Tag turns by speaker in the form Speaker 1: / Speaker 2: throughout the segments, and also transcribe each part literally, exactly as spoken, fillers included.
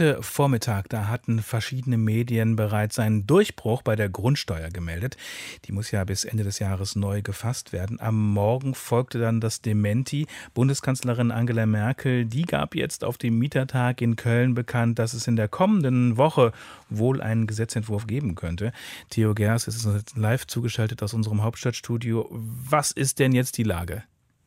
Speaker 1: Heute Vormittag, da hatten verschiedene Medien bereits einen Durchbruch bei der Grundsteuer gemeldet. Die muss ja bis Ende des Jahres neu gefasst werden. Am Morgen folgte dann das Dementi. Bundeskanzlerin Angela Merkel, die gab jetzt auf dem Mietertag in Köln bekannt, dass es in der kommenden Woche wohl einen Gesetzentwurf geben könnte. Theo Gers ist live zugeschaltet aus unserem Hauptstadtstudio. Was ist denn jetzt die Lage?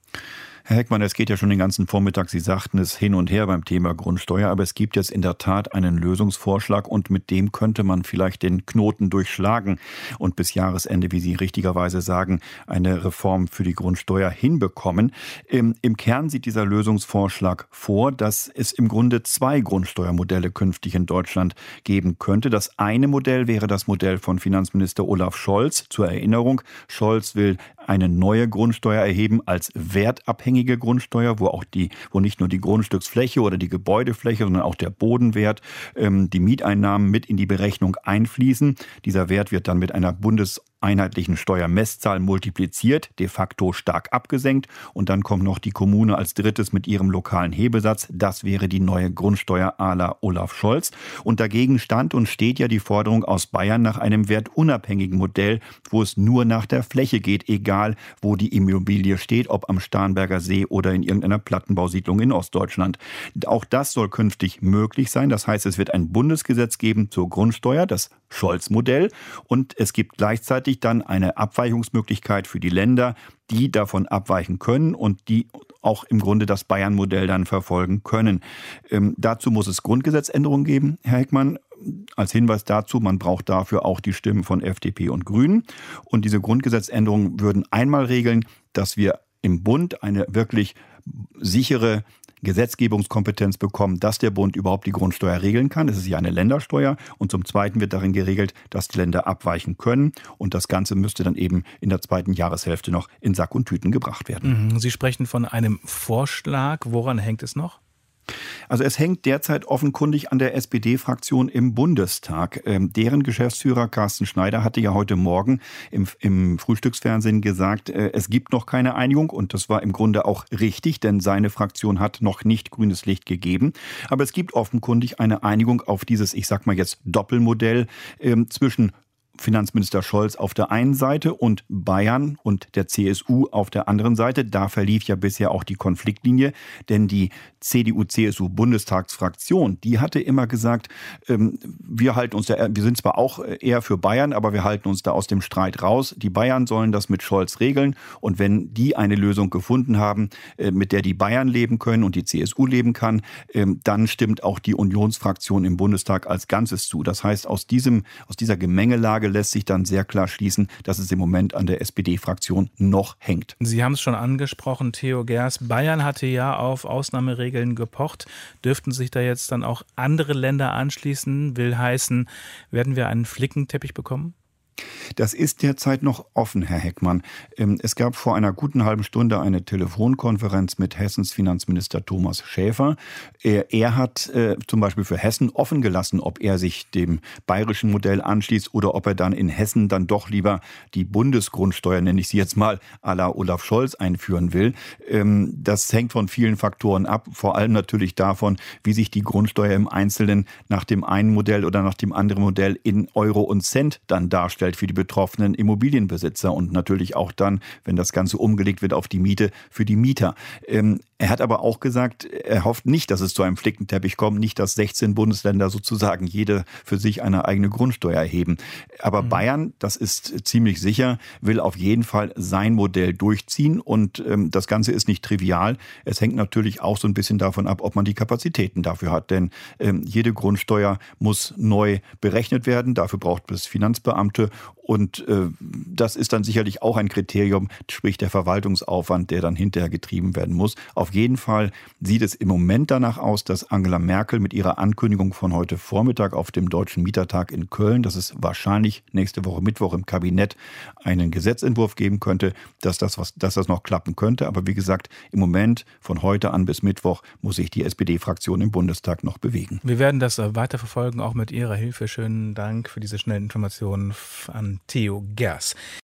Speaker 2: Herr Heckmann, es geht ja schon den ganzen Vormittag, Sie sagten es, hin und her beim Thema Grundsteuer, aber es gibt jetzt in der Tat einen Lösungsvorschlag und mit dem könnte man vielleicht den Knoten durchschlagen und bis Jahresende, wie Sie richtigerweise sagen, eine Reform für die Grundsteuer hinbekommen. Im, im Kern sieht dieser Lösungsvorschlag vor, dass es im Grunde zwei Grundsteuermodelle künftig in Deutschland geben könnte. Das eine Modell wäre das Modell von Finanzminister Olaf Scholz. Zur Erinnerung, Scholz will eine neue Grundsteuer erheben als wertabhängige Grundsteuer, wo auch die, wo nicht nur die Grundstücksfläche oder die Gebäudefläche, sondern auch der Bodenwert, ähm, die Mieteinnahmen mit in die Berechnung einfließen. Dieser Wert wird dann mit einer bundeseinheitlichen Steuermesszahl multipliziert, de facto stark abgesenkt. Und dann kommt noch die Kommune als drittes mit ihrem lokalen Hebesatz. Das wäre die neue Grundsteuer à la Olaf Scholz. Und dagegen stand und steht ja die Forderung aus Bayern nach einem wertunabhängigen Modell, wo es nur nach der Fläche geht, egal wo die Immobilie steht, ob am Starnberger See oder in irgendeiner Plattenbausiedlung in Ostdeutschland. Auch das soll künftig möglich sein. Das heißt, es wird ein Bundesgesetz geben zur Grundsteuer, das Scholz-Modell. Und es gibt gleichzeitig dann eine Abweichungsmöglichkeit für die Länder, die davon abweichen können und die auch im Grunde das Bayern-Modell dann verfolgen können. Ähm, dazu muss es Grundgesetzänderungen geben, Herr Heckmann. Als Hinweis dazu, man braucht dafür auch die Stimmen von F D P und Grünen. Und diese Grundgesetzänderungen würden einmal regeln, dass wir im Bund eine wirklich sichere Gesetzgebungskompetenz bekommen, dass der Bund überhaupt die Grundsteuer regeln kann. Es ist ja eine Ländersteuer. Und zum Zweiten wird darin geregelt, dass die Länder abweichen können. Und das Ganze müsste dann eben in der zweiten Jahreshälfte noch in Sack und Tüten gebracht werden.
Speaker 1: Sie sprechen von einem Vorschlag. Woran hängt es noch?
Speaker 2: Also es hängt derzeit offenkundig an der S P D-Fraktion im Bundestag. Ähm, deren Geschäftsführer Carsten Schneider hatte ja heute Morgen im, im Frühstücksfernsehen gesagt, äh, es gibt noch keine Einigung und das war im Grunde auch richtig, denn seine Fraktion hat noch nicht grünes Licht gegeben. Aber es gibt offenkundig eine Einigung auf dieses, ich sag mal jetzt Doppelmodell ähm, zwischen Finanzminister Scholz auf der einen Seite und Bayern und der C S U auf der anderen Seite. Da verlief ja bisher auch die Konfliktlinie, denn die C D U-C S U-Bundestagsfraktion, die hatte immer gesagt, ähm, wir halten uns da, wir sind zwar auch eher für Bayern, aber wir halten uns da aus dem Streit raus. Die Bayern sollen das mit Scholz regeln und wenn die eine Lösung gefunden haben, äh, mit der die Bayern leben können und die C S U leben kann, äh, dann stimmt auch die Unionsfraktion im Bundestag als Ganzes zu. Das heißt, aus diesem, aus dieser Gemengelage lässt sich dann sehr klar schließen, dass es im Moment an der S P D-Fraktion noch hängt.
Speaker 1: Sie haben es schon angesprochen, Theo Gers. Bayern hatte ja auf Ausnahmeregeln gepocht. Dürften sich da jetzt dann auch andere Länder anschließen? Will heißen, werden wir einen Flickenteppich bekommen?
Speaker 2: Das ist derzeit noch offen, Herr Heckmann. Es gab vor einer guten halben Stunde eine Telefonkonferenz mit Hessens Finanzminister Thomas Schäfer. Er, er hat äh, zum Beispiel für Hessen offen gelassen, ob er sich dem bayerischen Modell anschließt oder ob er dann in Hessen dann doch lieber die Bundesgrundsteuer, nenne ich sie jetzt mal, à la Olaf Scholz einführen will. Ähm, das hängt von vielen Faktoren ab, vor allem natürlich davon, wie sich die Grundsteuer im Einzelnen nach dem einen Modell oder nach dem anderen Modell in Euro und Cent dann darstellt für die betroffenen Immobilienbesitzer und natürlich auch dann, wenn das Ganze umgelegt wird auf die Miete, für die Mieter. Ähm, er hat aber auch gesagt, er hofft nicht, dass es zu einem Flickenteppich kommt, nicht, dass sechzehn Bundesländer sozusagen jede für sich eine eigene Grundsteuer erheben. Aber mhm. Bayern, das ist ziemlich sicher, will auf jeden Fall sein Modell durchziehen und ähm, das Ganze ist nicht trivial. Es hängt natürlich auch so ein bisschen davon ab, ob man die Kapazitäten dafür hat, denn ähm, jede Grundsteuer muss neu berechnet werden, dafür braucht es Finanzbeamte. Und äh, das ist dann sicherlich auch ein Kriterium, sprich der Verwaltungsaufwand, der dann hinterher getrieben werden muss. Auf jeden Fall sieht es im Moment danach aus, dass Angela Merkel mit ihrer Ankündigung von heute Vormittag auf dem Deutschen Mietertag in Köln, dass es wahrscheinlich nächste Woche Mittwoch im Kabinett einen Gesetzentwurf geben könnte, dass das, was, dass das noch klappen könnte. Aber wie gesagt, im Moment von heute an bis Mittwoch muss sich die S P D-Fraktion im Bundestag noch bewegen.
Speaker 1: Wir werden das weiter verfolgen, auch mit Ihrer Hilfe. Schönen Dank für diese schnellen Informationen an Theo Gers.